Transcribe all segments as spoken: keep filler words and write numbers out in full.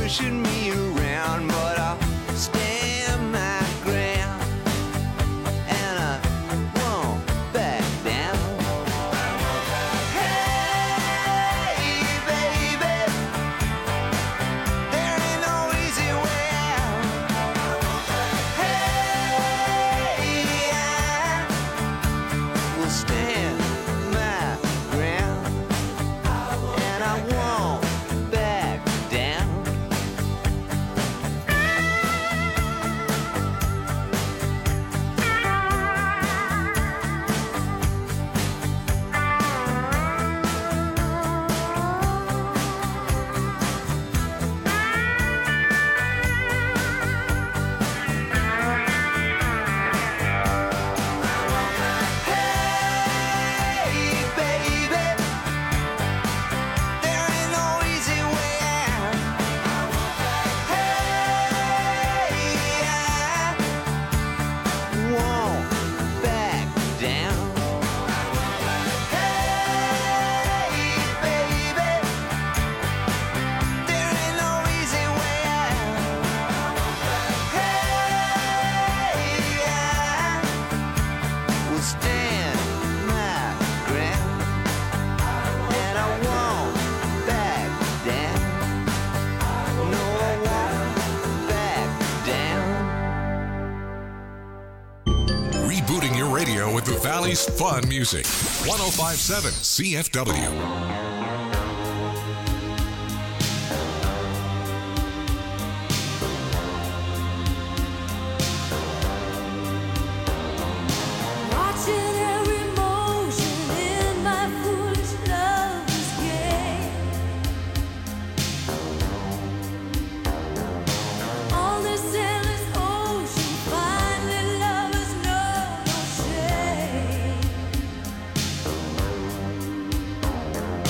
pushing me around, but I'll stand my ground, and I won't back down. Hey, baby, there ain't no easy way out. Hey, I will stand my ground, and I won't back down. Hey, baby, there ain't no easy way out. Hey, I won't back down. Hey, baby, there ain't no easy way out. Hey, I will stand my ground, and I won't back down. No, I won't back down. Rebooting your radio with the Valley's fun music. one oh five point seven C F W. Watching every motion in my foolish lover's game. On this endless ocean, finally lovers know no shame.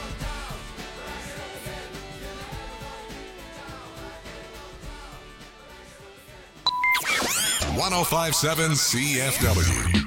one oh five point seven C F W.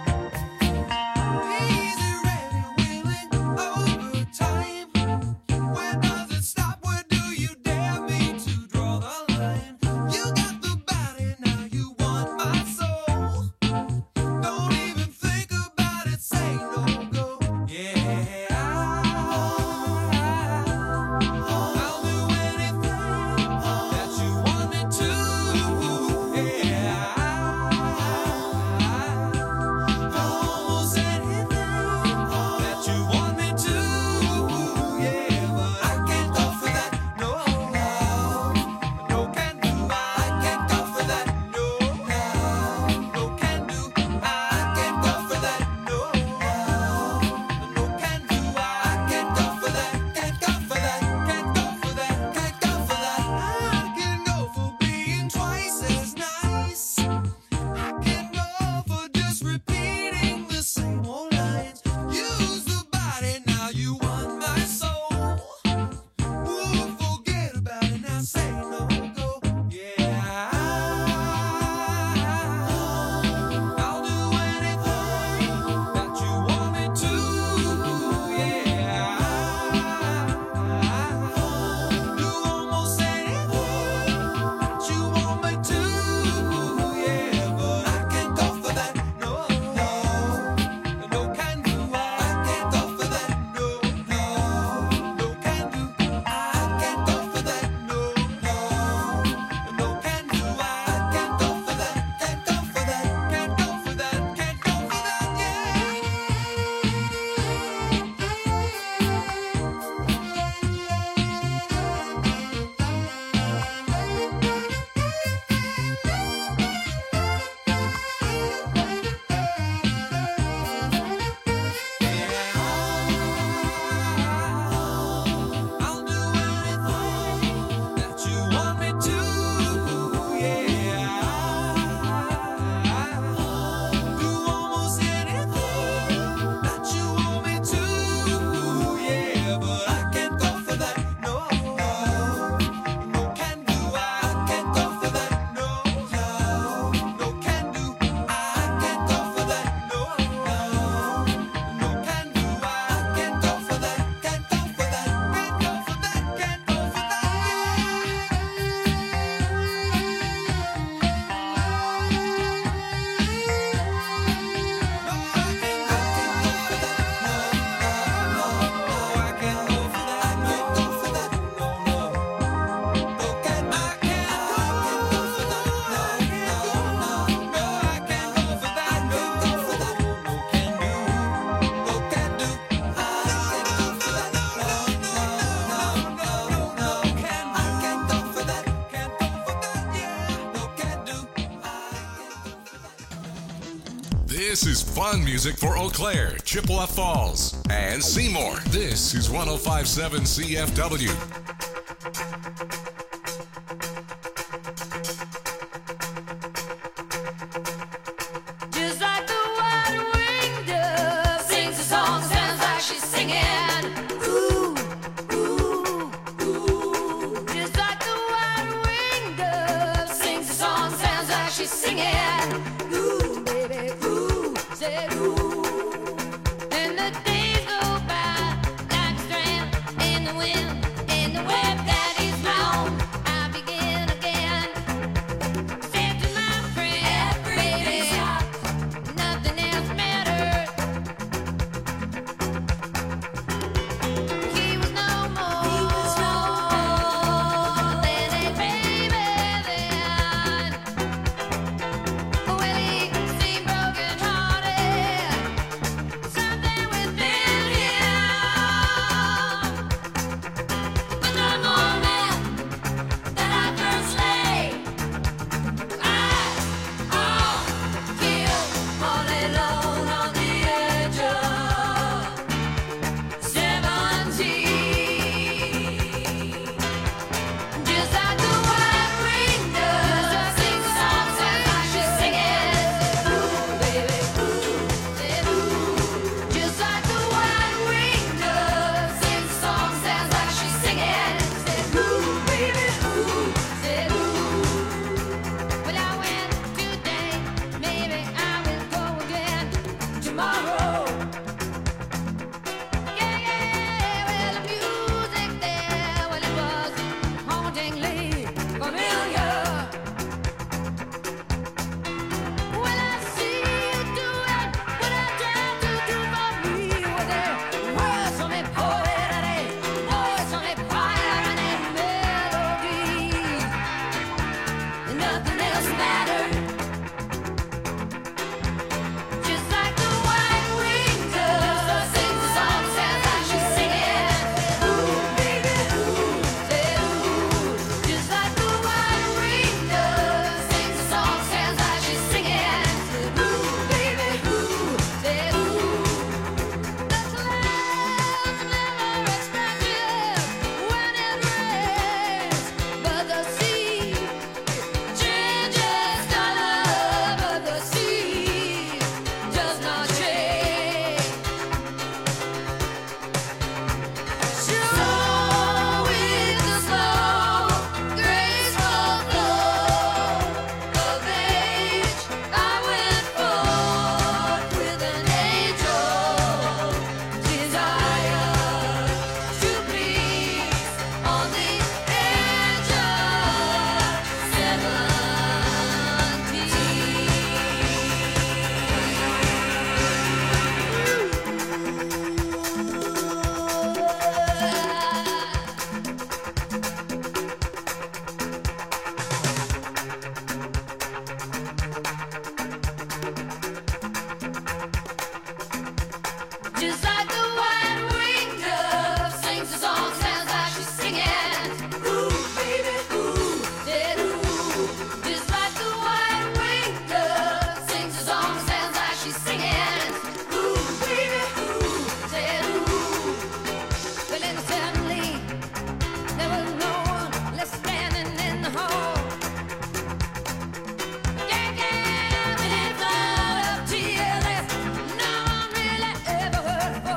Easy, ready, willing, overtime. This is fun music for Eau Claire, Chippewa Falls, and Seymour. This is one oh five point seven C F W. Just like the white-winged dove sings a song, sounds like she's singing. Ooh, ooh, ooh. Just like the white-winged dove sings a song, sounds like she's singing. Ooh, baby, ooh, say ooh. And the days go by like a strand in the wind, in the web that is long. I begin again. Said to my friend, baby, nothing else mattered. He was no more than a baby then. Well, he seemed broken-hearted, something within him. But the moment that I first laid eyes on him, all alone on the edge of seventeen, just like the white-winged dove sings a song, sounds like she's singing. Ooh, baby, ooh, said ooh. Just like the white-winged dove sings a song, sounds like she's singing. Said ooh, baby, ooh, said ooh. Well, I went today, maybe I will go again tomorrow. Yeah, yeah, well, the music there, well, it was hauntingly familiar. Well, I see you doing what I tried to do for me, with a words on it, poet, and a voice on it, fire, and a melody. And nothing else mattered. Just like the white-winged dove sings a song, sounds like she's singing. Ooh, baby, ooh, said ooh. Just like the white-winged dove sings a song, sounds like she's singing. Said ooh, baby, ooh, said ooh. The clouds never expected when it rains, but the sea changes color, but the sea does not change. So with the slow, graceful flow of age, I went forth with an angel's desire to please on the edge of just like the white-winged dove sings a song, sounds like she's singing. Ooh, baby, ooh, said ooh. Just like the white-winged dove sings a song, sounds like she's singing. Ooh, baby, ooh, said ooh. But then suddenly there was no one left standing in the hall. Yeah, yeah, with a flood of tears, no one really ever heard a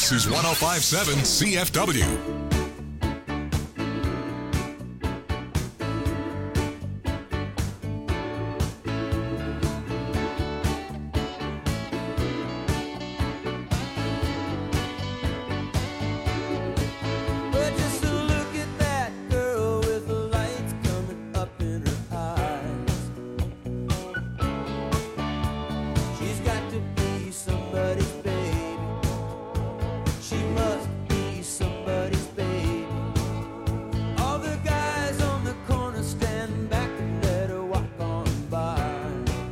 This is one oh five point seven C F W. Well, just a look at that girl with the lights coming up in her eyes. She's got to be somebody's baby. She must be somebody's baby. All the guys on the corner stand back and let her walk on by.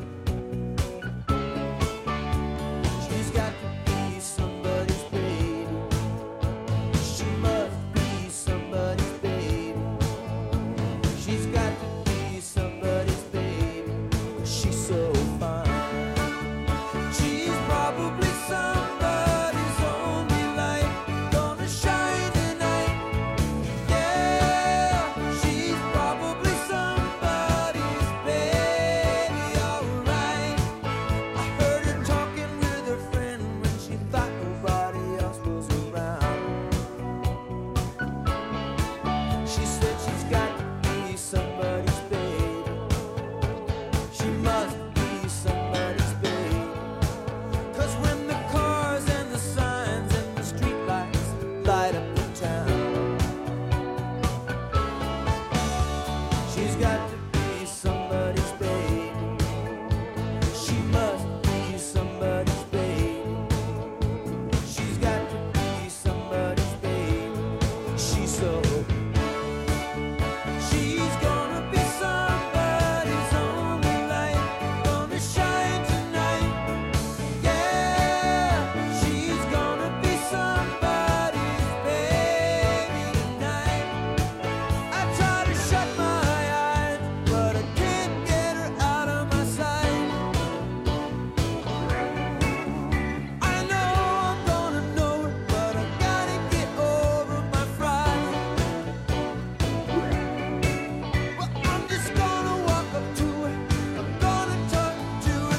She's got to be somebody's baby. She must be somebody's baby. She's got to be somebody's baby. She's so fine. She's probably somebody's only light, gonna shine tonight. Yeah, she's probably somebody's baby, alright. I heard her talking with her friend when she thought nobody else was around. She said she's got to be somebody's baby. She must be somebody's baby. 'Cause when the cars and the signs and the streetlights light up the town, she's got to be somebody's baby. She must be somebody's baby. She's got to be somebody's baby. She's so. She's gonna be somebody's only light, gonna shine tonight. Yeah, she's gonna be somebody's baby tonight. I try to shut my eyes, but I can't get her out of my sight. I know I'm gonna know her, but I gotta get over my fright. Well, I'm just gonna walk up to her. I'm gonna talk to her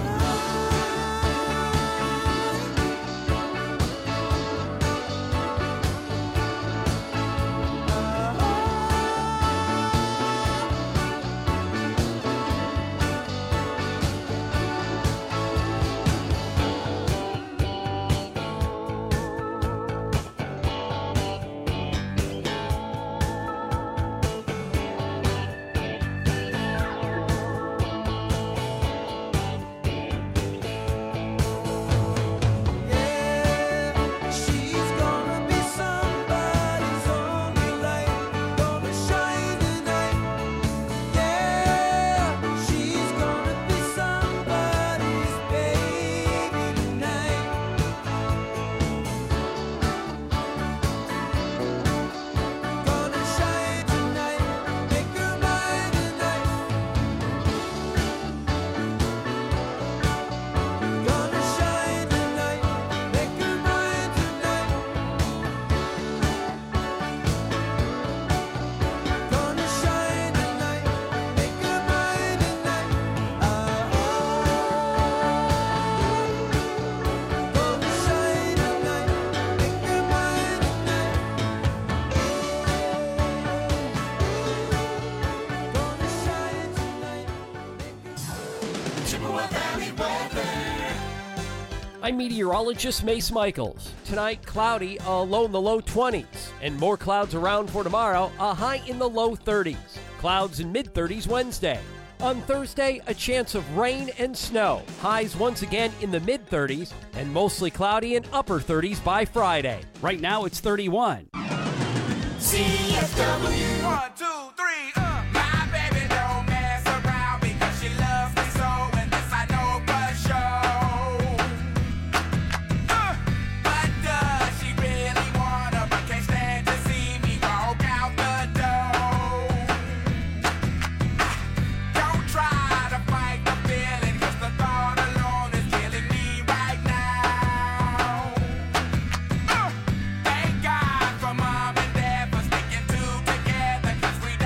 Yeah, she's gonna be somebody's only light, gonna shine tonight. Yeah, she's gonna be somebody's baby tonight. Gonna shine tonight, make her mine tonight. Gonna shine tonight, make her mine tonight. Gonna shine tonight, make her mine tonight. Ah, gonna shine tonight, make her mine tonight. Gonna shine tonight, Chippewa Valley weather. I'm meteorologist Mace Michaels. Tonight, cloudy, a low in the low twenties. And more clouds around for tomorrow, a high in the low thirties. Clouds in mid-thirties Wednesday. On Thursday, a chance of rain and snow. Highs once again in the mid-thirties and mostly cloudy in upper thirties by Friday. Right now, it's thirty-one. C F W. One, two, three, uh. My baby don't mess around because she loves me so, and this I know for sure. Uh, but does she really wanna, but can't stand to see me walk out the door? Don't try to fight the feeling, 'cause the thought alone is killing me right now. Uh, thank God for mom and dad for sticking two together, 'cause we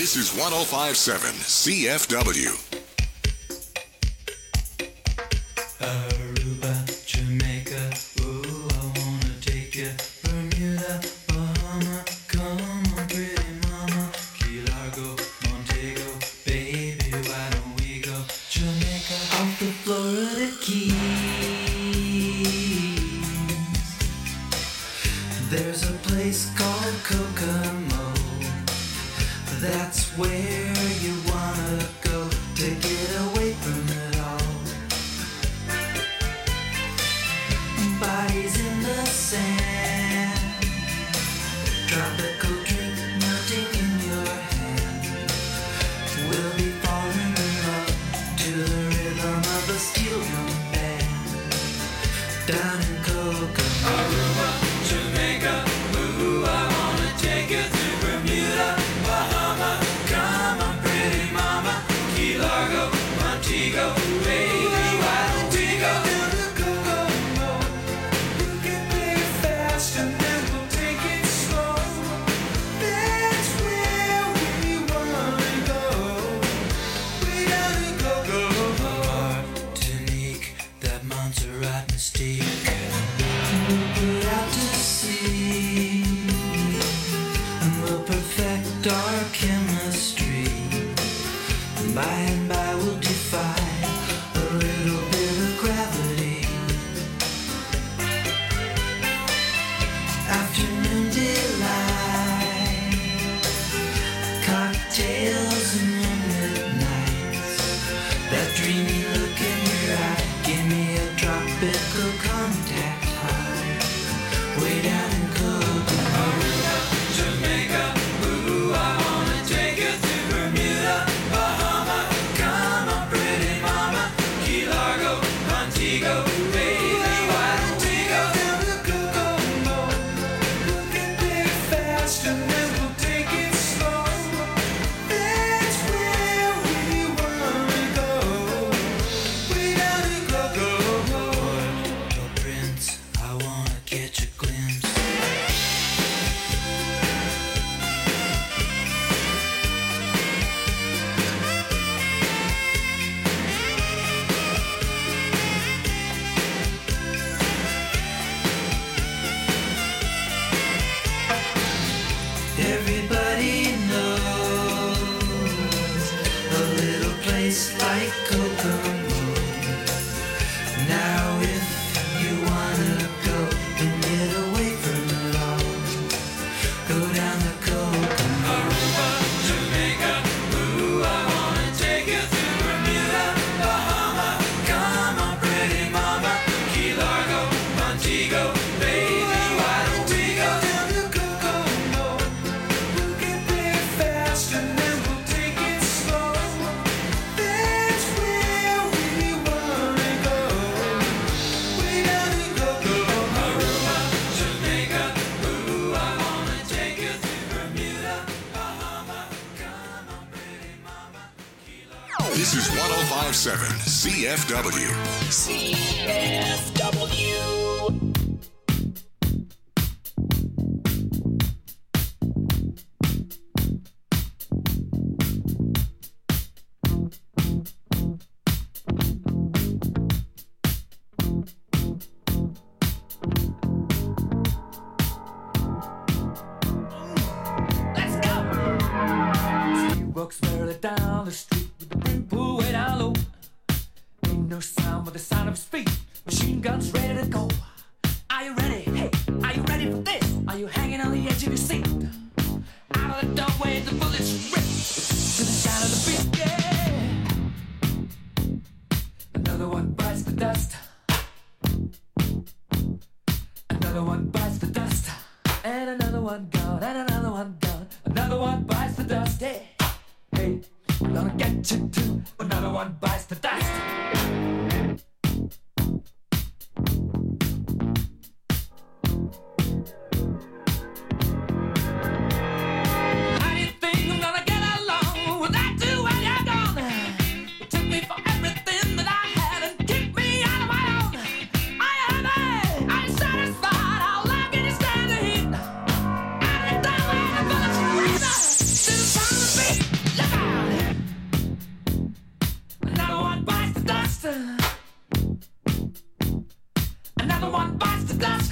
This is one oh five point seven C F W. Aruba, Jamaica, ooh, I wanna take you. Bermuda, Bahama, come on, pretty mama. Key Largo, Montego, baby, why don't we go? Jamaica, off the Florida Keys. There's a place called Kokomo. That's where you wanna go to get away from it all. Bodies in the sand, tropical drink melting in your hand. We'll be falling in love to the rhythm of a steel drum band. Down in Kokomo, Aruba, Jamaica, ooh, I wanna take you to Bermuda, Bahama, come on, pretty mama. Key Largo, Montego, baby, why don't we go to the Kokomo? We can play it fast and then we'll take it slow. That's where we wanna go. We gotta go, go. Martinique, that Montserrat mystique. We'll put out to sea and we'll perfect our chemistry. And by and by we'll defy a little bit of gravity. Afternoon delight, cocktails and moonlit nights. That dreamy look in your eye, give me a tropical contact high. Way down in Kokomo, Jamaica, ooh, I wanna take you to Bermuda, Bahama, come on, pretty mama. Key Largo, Montego, baby, why don't we go down to Kokomo? We can play it fast and then we'll take it slow. That's where we wanna go. We gotta go, go. Port-au-Prince, I wanna catch a glimpse. Everybody knows a little place like Kokomo. Now if you wanna go and get away from it all, go down the Kokomo. Aruba, Jamaica, ooh, I wanna take you to Bermuda, Bahama, come on, pretty mama. Key Largo, Montego, baby, why don't we go down to Kokomo? We can play it fast and then we'll take it slow. That's where we wanna go. We gotta go, go. Aruba, Jamaica, ooh, I wanna take you to Bermuda, Bahama, come on, pretty mama. Key Largo. This is one oh five point seven C F W. C F W. Let's go! He walks merrily down the street with the brim pulled way down low. Ain't no sound but the sound of his feet. Machine guns ready to go. Are you ready? Hey, are you ready for this? Are you hanging on the edge of your seat? Out of the doorway, the bullets rip to the sound of the beat. Yeah. Another one bites the dust. Another one bites the dust. And another one gone. And another one gone. Another one bites the dust. Hey, hey, I'm gonna get you too. Another one bites the dust. How do you think I'm gonna get along without you when you're gone? You took me for everything that I had and kicked me out of my own. Are you happy? Are you satisfied? How long can you stand the heat? Are you down when the bullets rip to the sound of the beat?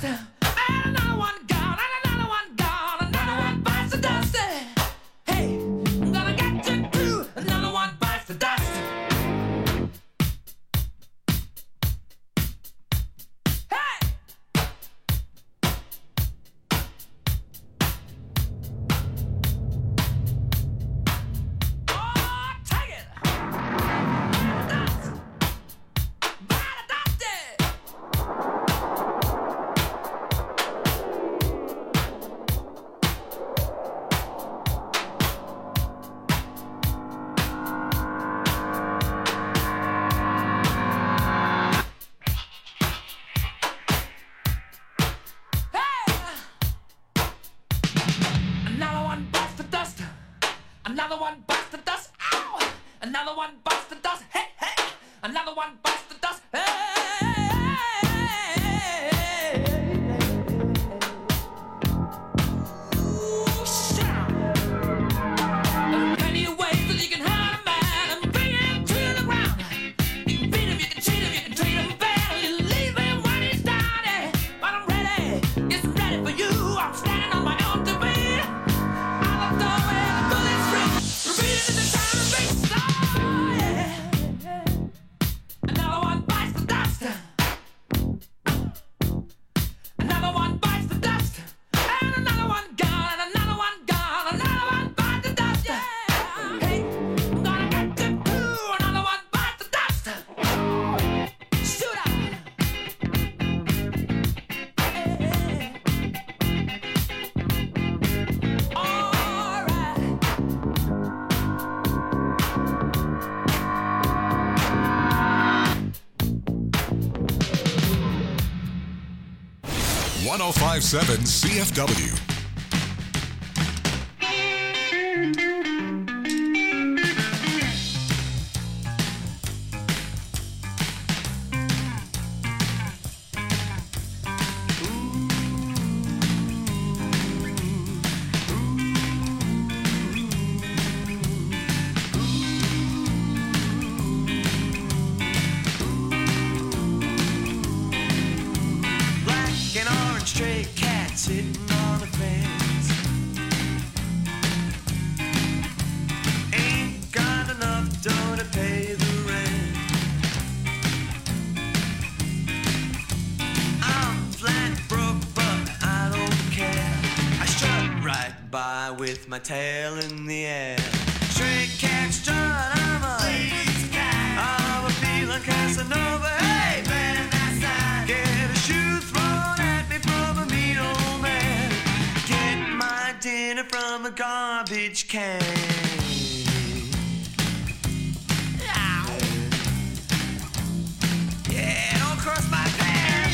dust. And another one gone, and another one gone, another one bites the dust. Hey, I'm gonna get you too. Another one bites the dust. Hey! Oh, take it! Dust! Bite the dust! Hey! Another one bites the dust. Another one bites the dust. Ow! Another one bites the dust. Hey, hey! Another one bites the dust. Hey! Ooh, shout! There are plenty of ways that you can hurt a man and bring him to the ground. You can beat him, you can cheat him, you can treat him bad. You leave him when he's down. eh? But I'm ready, yes, I'm ready for you. I'm standing on my own two feet. I love the way the bullets ring. Repeating in the time of big song. Yeah. Another one bites the dust. Another one bites the dust. And another one gone, and another one gone, another one bites the dust. Yeah. Hey, I'm gonna get you too. Another one bites the dust. Shoot out. Hey. All right. one oh five point seven C F W. Black and orange stray cat sitting on the fence. Ain't got enough dough to pay the rent. I'm flat broke, but I don't care. I strut right by with my tail in the air. Stray cat strut, I'm a I'm a feeling Casanova. Hey, man, that's that. Get a shoe thrown at me from a mean old man. Get my dinner from a garbage can. Yeah, don't cross my path.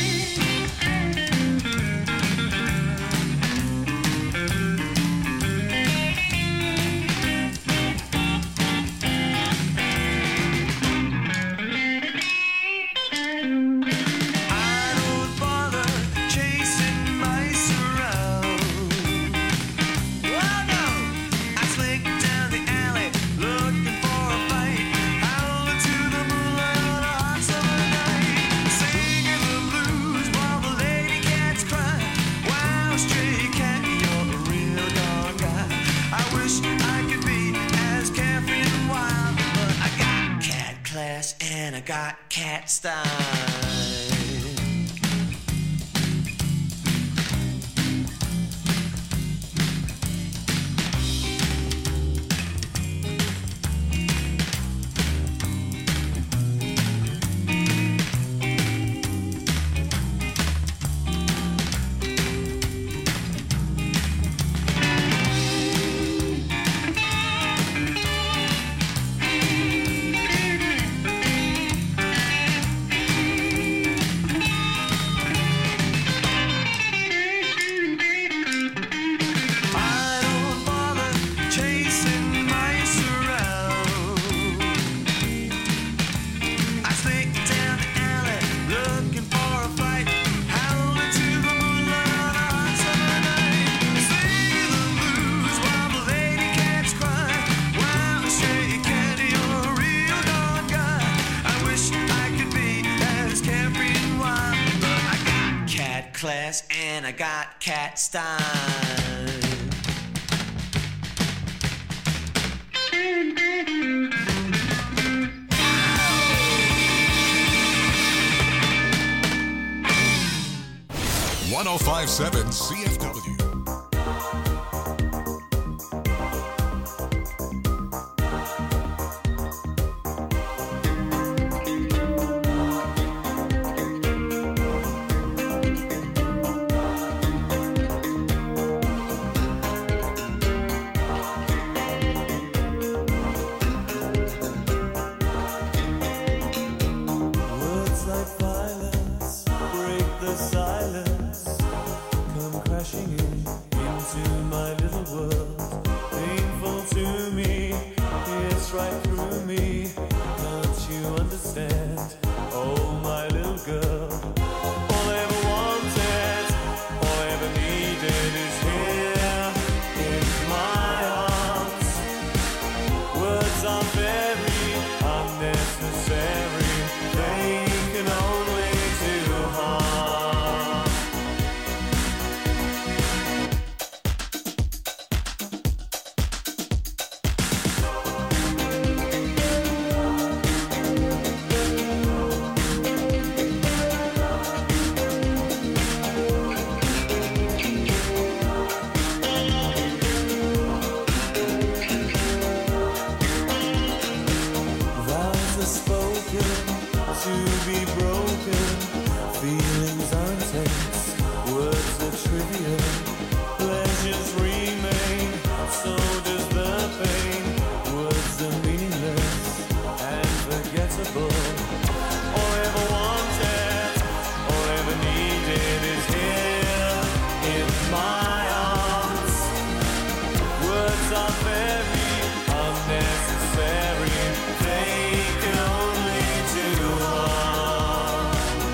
I don't bother chasing mice around. Oh no, I slink down the alley looking for a fight. Howling to the moonlight on a hot summer night, singing the blues while the lady cats cry. Wow, stray cat, you're a real dog guy. I wish I could be as carefree and wild, but I got cat class and I got cat style. ass and I got cat style. one oh five point seven C F W. Words like violence break the silence, come crashing in into my little world. Painful to me, it's right through me. Don't you understand? Oh, my little girl. All I ever wanted, all I ever needed is here in my arms. Words are very unnecessary. They can only do harm. Vows are spoken to be broken. Feelings are intense, words are trivial. Pleasures remain, so does the pain. Words are meaningless and forgettable. All I ever wanted, all I ever needed is here in my arms. Words are very unnecessary. They can only do harm.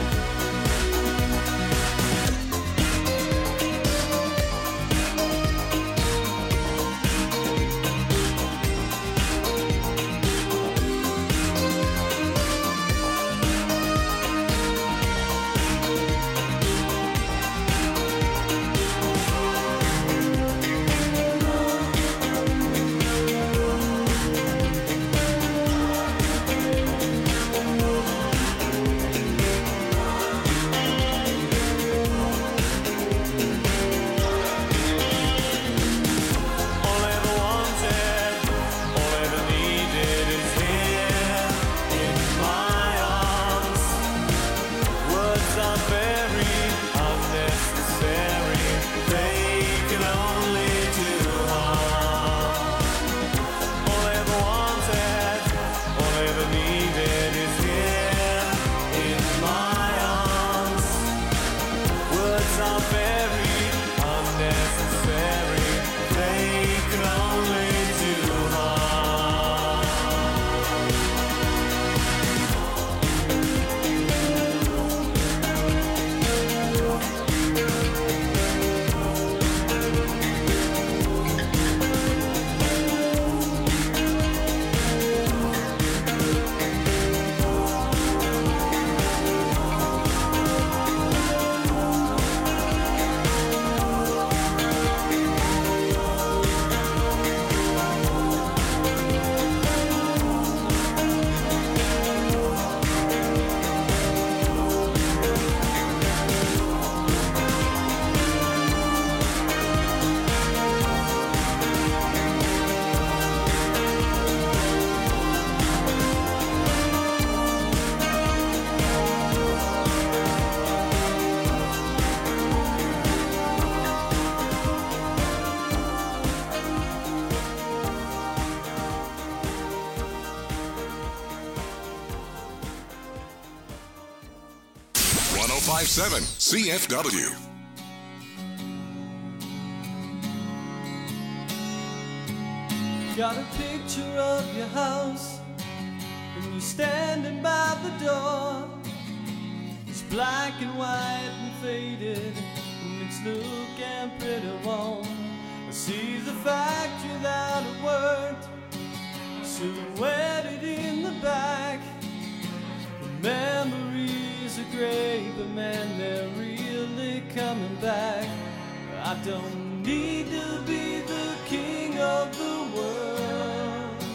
All I ever wanted, all I ever needed is here in my arms. Words are very unnecessary. They can only do harm. All I ever wanted, all I ever needed is here in my arms. Words are very unnecessary. They can only do harm. one oh five point seven C F W. Got a picture of your house, and you standing by the door. It's black and white and faded, and it's looking pretty warm. I see the factory that it worked, silhouetted in the back. The memories are great, but man, they're really coming back. I don't need to be the king of the world,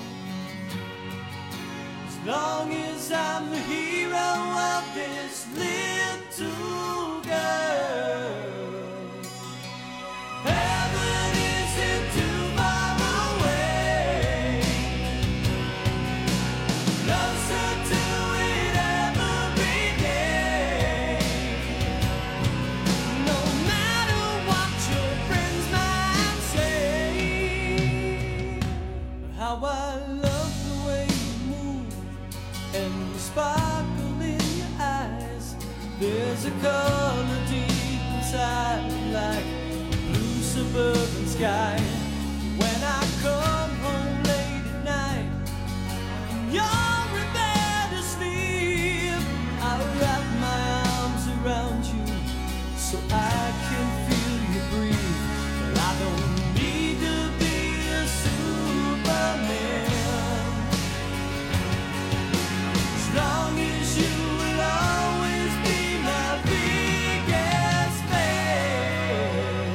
as long as I'm the hero of this little girl. Heaven isn't too far away, closer to it every day. No matter what your friends might say, how I love the way you move and the sparkle in your eyes. There's a color deep inside, like blue suburban sky. When I come home late at night, you're in bed asleep, I wrap my arms around you so I can feel you breathe. But I don't need to be a Superman, as long as you will always be my biggest fan.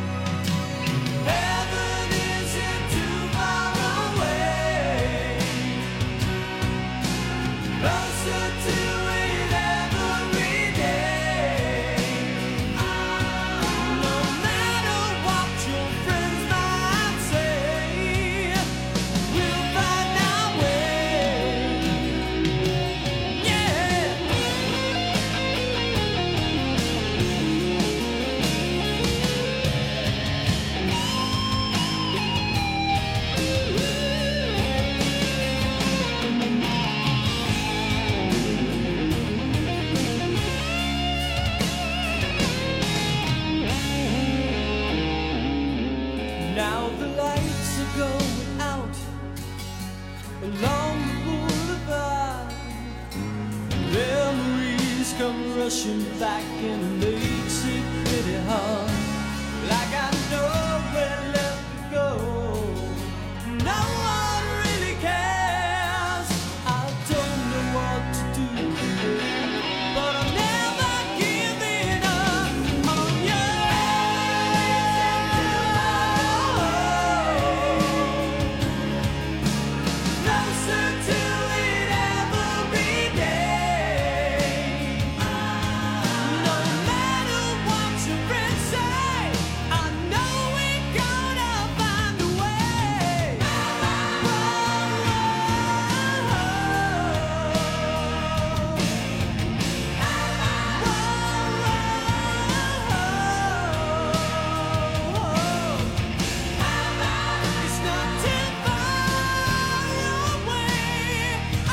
Heaven isn't too far away, closer to it every day. No matter what your friends might say, we'll find our way. Yeah. Now the lights are going out along the boulevard. Memories come rushing back and it makes it pretty hard. Like I nowhere left to go, no one really cares. I don't know what to do, but I'm never giving up on you. Closer to it every day. No matter what your friends say, I know we're gonna find a way. It's not too far away.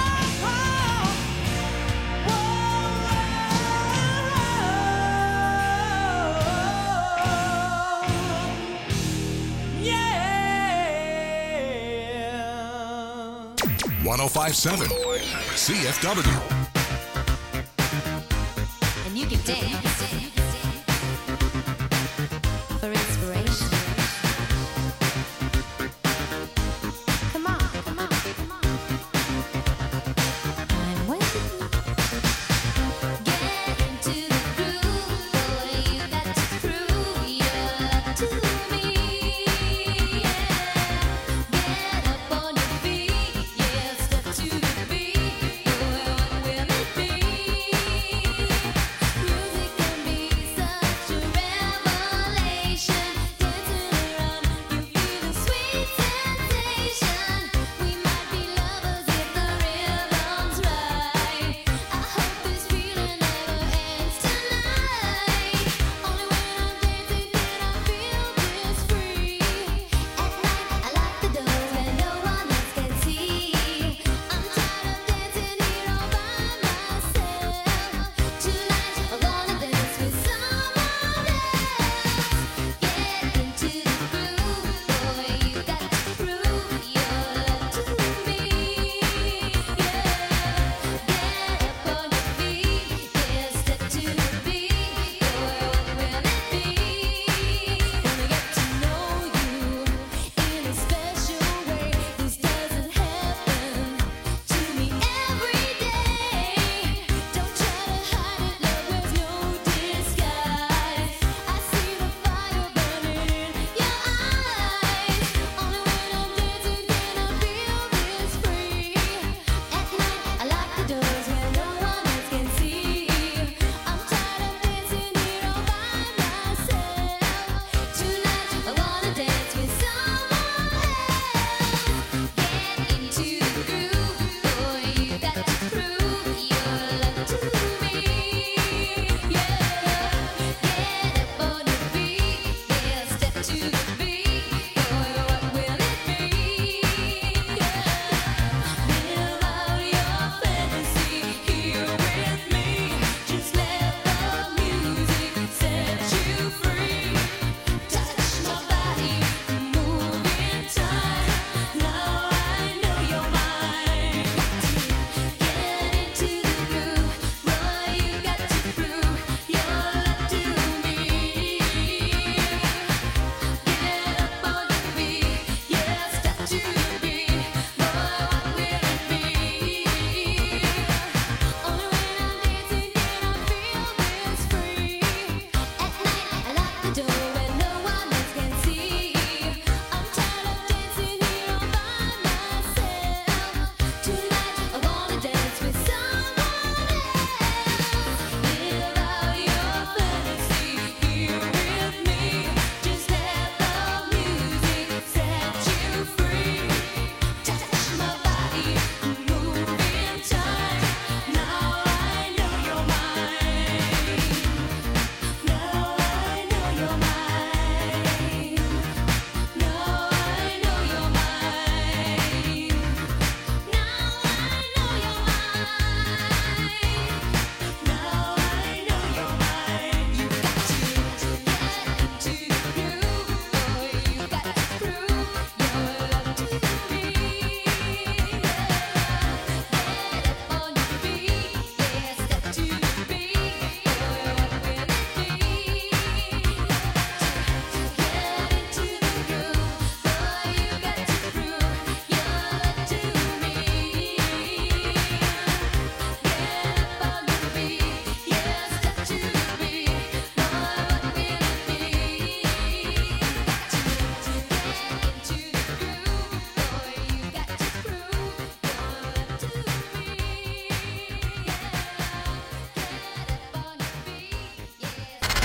Yeah. one oh five point seven C F W. And you can dance for inspiration. Come on, come on, come on. I'm waiting. Get into the groove, boy. You got to prove your love to me. Yeah. Get up on your feet, yeah. Step to the beat, boy. What will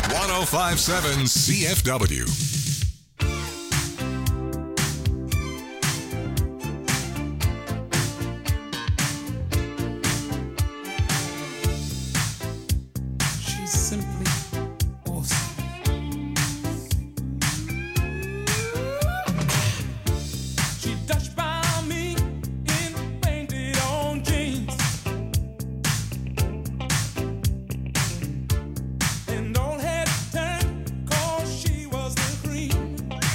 one oh five point seven C F W. She's simply awesome. She touched by me in painted on jeans. And all head turned 'cause she was the cream.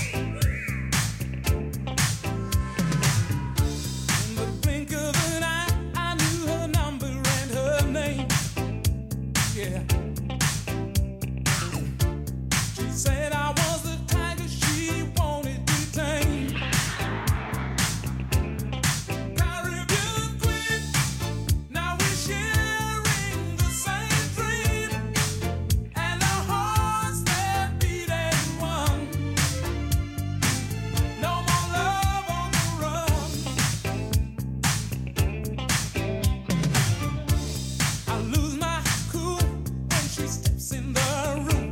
In the blink of an eye, I knew her number and her name. Yeah. She said I was the tiger she wanted to tame. Caribbean queen, now we're sharing the same dream, and our hearts that beat as one. No more love on the run. I lose my cool when she steps in the room.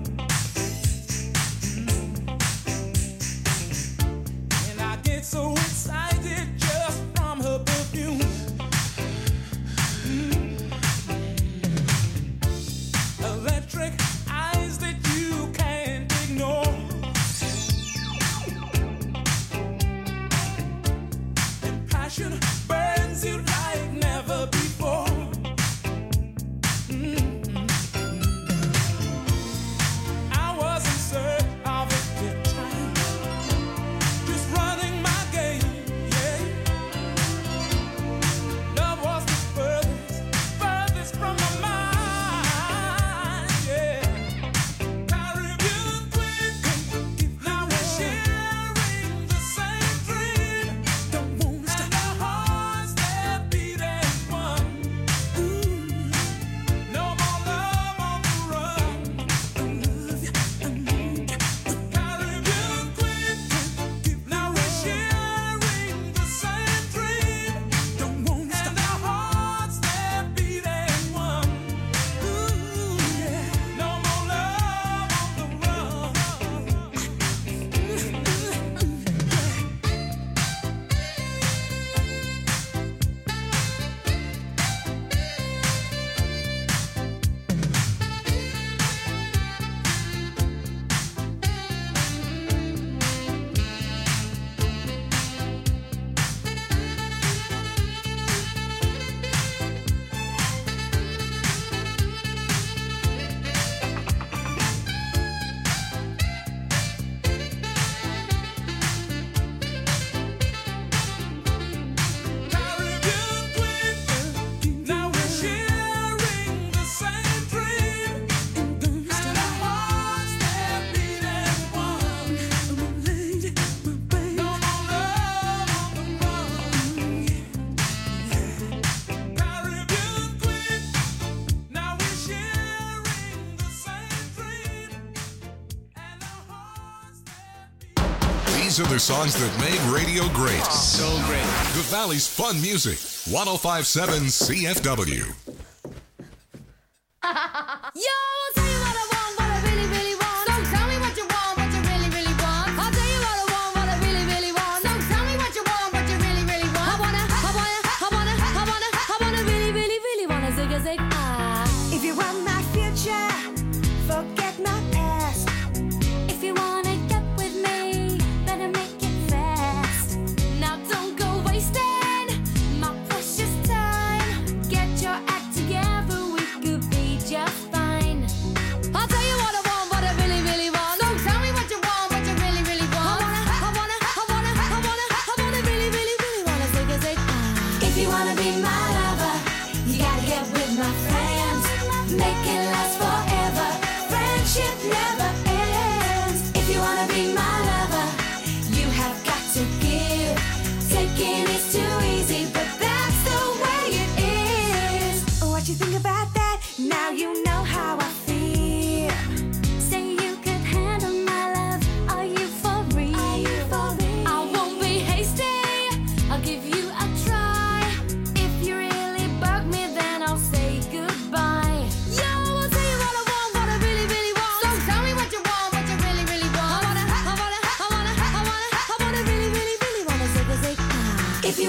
And I get so excited just from her perfume. Mm. Electric eyes that you can't ignore. And passion burns you like never before. Mm. I was in search of a good time, just running my game, yeah. Love was the furthest, furthest from my mind, yeah. Caribbean queen, now we're sharing the same dream. Don't wanna stop. And our hearts that beat as one. Ooh. No more love on the run. I love you, I need you. Caribbean queen, now we're sharing the same dream. Don't wanna stop. And our hearts that beat as one. Ooh, yeah. No more love on the run. Caribbean queen, now we're sharing the same dream, and our hearts that beat as one. No more love on the run. Caribbean queen, now we're sharing the same dream, and our hearts that beat. These are the songs that made radio great. So great. The Valley's fun music. one oh five point seven C F W. Yo, I'll tell you what I want, what I really, really want. So tell me what you want, what you really, really want. I'll tell you what I want, what I really, really want. So tell me what you want, what you really, really want. I wanna, I wanna, I wanna, I wanna, I wanna really, really, really wanna zig a zig ah. If you want my future, forget my past. If you wanna get with me, better make it fast. Now don't go wasting my precious time. Get your act together, we could be just fine. I'll tell you what I want, what I really, really want. So tell me what you want, what you really, really want. I wanna, I wanna, I wanna, I wanna, I wanna really, really, really wanna zig a zig ah. If you wanna be my lover, you gotta get with my friends. Make it last forever. Friendship never ends. If you wanna be my lover, you have got to give. Taking is too easy, but that's the way it is. What you think about that? Now you know how I feel. Say you could handle my love. Are you for real? Are you for real? I won't be hasty. I'll give you a try. If you really bug me, then I'll say goodbye. Yo, I'll tell you what I want, what I really, really want. So tell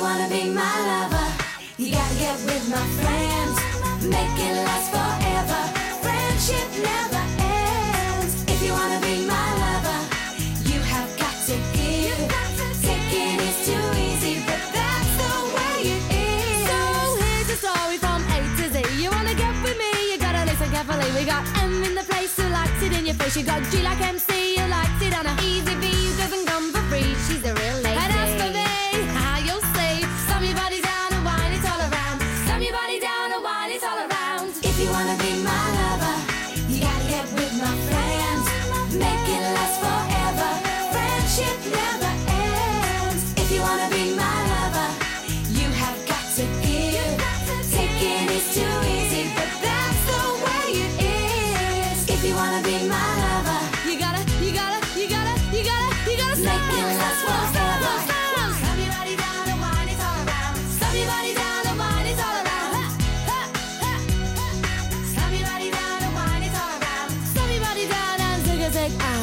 you wanna be my lover, you gotta get with my friends. Make it last forever. Friendship never ends. If you wanna be my lover, you have got to give. Taking is too easy, but that's the way it is. So here's a story from A to Z. You wanna get with me, you gotta listen carefully. We got M in the place who likes it in your face. You got G like M C who likes it on a easy V who doesn't come for free. She's a real lady. And as for me, how you'll see, slam your body down and whine it all around. Slam your body down and whine it all around. If you wanna be my lover, you gotta get with my friends. Make it last forever. Friendship never ends. If you wanna be my lover, you have got to give. Taking is too easy, but that's the way it is. If you wanna be my lover, You gotta, you gotta, you gotta, you gotta, you gotta make stop. it last Stop, forever. stop, stop. Slam your body down and whine it all around. Slam your body down and whine it all around. Ha, ha, ha, ha. Slam your body down and whine it all around. Slam your body down and zig a zig. Ah.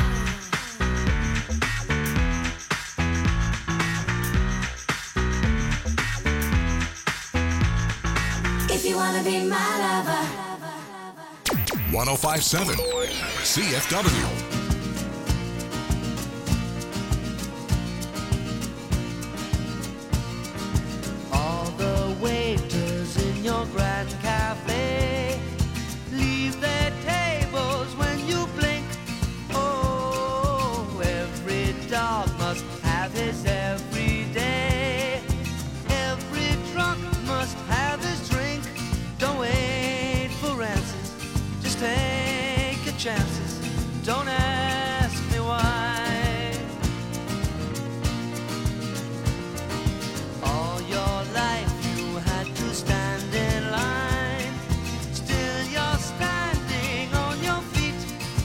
If you wanna be my lover. one oh five point seven C F W. All the waiters in your grand cafe leave their tables when you blink. Oh, every dog must have his every day. Every drunk must have his drink. Don't wait for answers, just take your chances. Don't ask me why. All your life you had to stand in line. Still you're standing on your feet.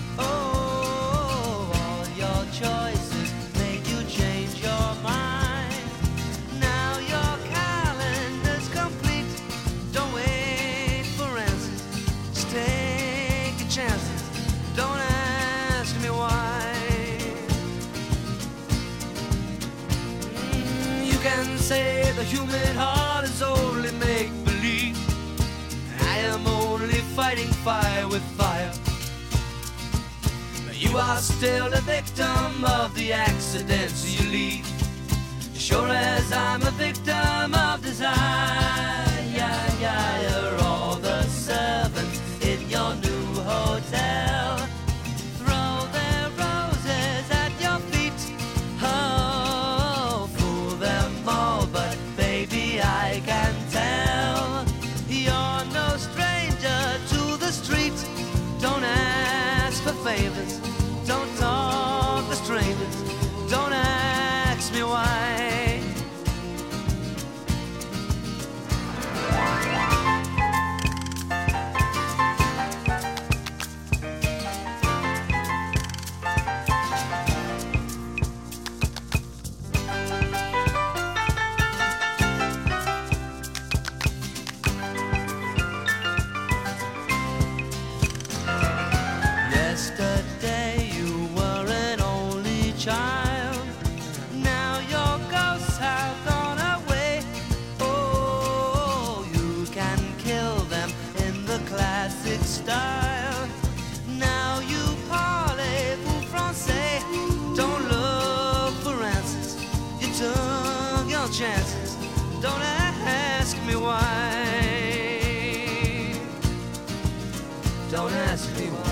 Oh, all your choices made you change your mind. Now your calendar's complete. Don't wait for answers, just take your chances. Don't ask me why. Mm, You can say the human heart is only make-believe. I am only fighting fire with fire. But you are still the victim of the accidents you leave. Sure as I'm a victim of desire. Yeah, yeah, you're all the servants in your new hotel. Throw their roses at your feet. Oh, fool them all, but baby, I can tell you're no stranger to the street. Don't ask for favors, don't talk to strangers, don't ask me why. Yesterday you were an only child. Now your ghosts have gone away. Oh, you can kill them in the classic style. Now you parlez-vous français. Don't look for answers, you took your chances. Don't ask me why. Don't ask me why.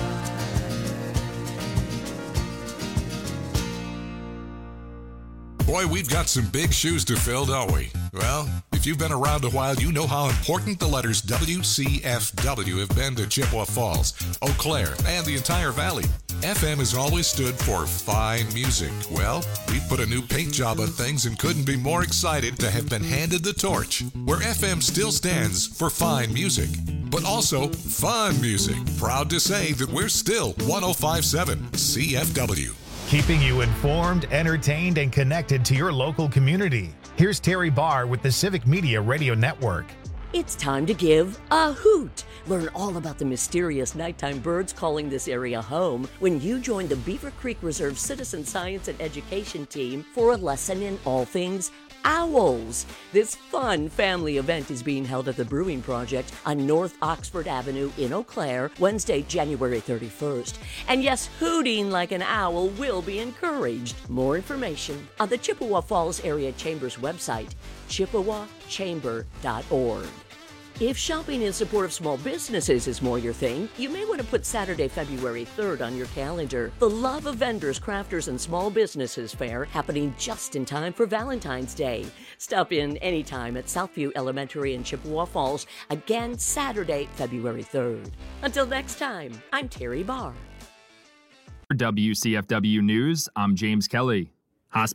Boy, we've got some big shoes to fill, don't we? Well, if you've been around a while, you know how important the letters W C F W have been to Chippewa Falls, Eau Claire, and the entire valley. F M has always stood for fine music. Well, we put a new paint job on things and couldn't be more excited to have been handed the torch, where F M still stands for fine music, but also fun music. Proud to say that we're still one oh five point seven C F W. Keeping you informed, entertained, and connected to your local community. Here's Terry Barr with the Civic Media Radio Network. It's time to give a hoot. Learn all about the mysterious nighttime birds calling this area home when you join the Beaver Creek Reserve Citizen Science and Education Team for a lesson in all things Owls. This fun family event is being held at the Brewing Project on North Oxford Avenue in Eau Claire, Wednesday, January thirty-first. And yes, hooting like an owl will be encouraged. More information on the Chippewa Falls Area Chamber's website, chippewa chamber dot org. If shopping in support of small businesses is more your thing, you may want to put Saturday, February third on your calendar. The Love of Vendors, Crafters, and Small Businesses Fair happening just in time for Valentine's Day. Stop in anytime at Southview Elementary in Chippewa Falls, again Saturday, February third. Until next time, I'm Terry Barr. For W C F W News, I'm James Kelly.